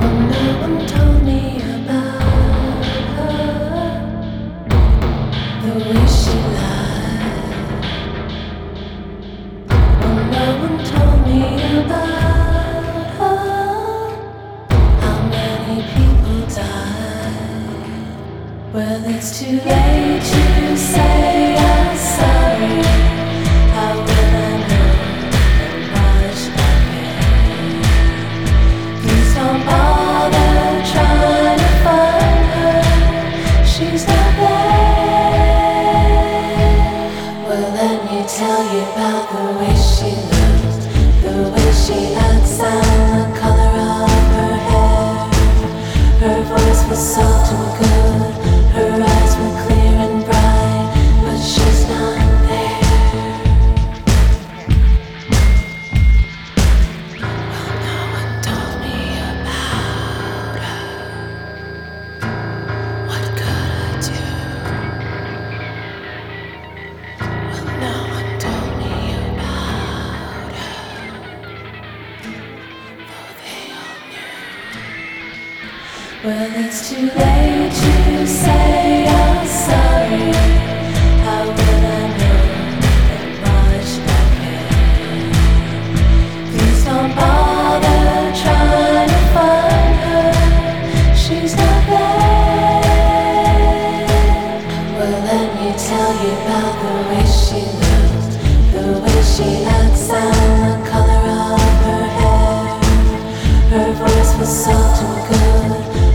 No one told me about her, the way she lied. No one told me about her, how many people died. Well, it's too late to say I'm sorry. How will I know and why should I care? Please don't bother trying to find her. She's not there. Well, let me tell you about the way she looks, the way she acts, and the color of her hair. Her voice was soft and good, her eyes were clear and bright, but she's not there. Well, no one told me about her. What could I do? Well, no one told me about her, though they all knew. Well, it's too late to say I'm sorry. How would I know and why should I care? Please don't bother trying to find her. She's not there. Well, let me tell you about the way she looks, the way she acts, and the color of her hair. Her voice was soft and good,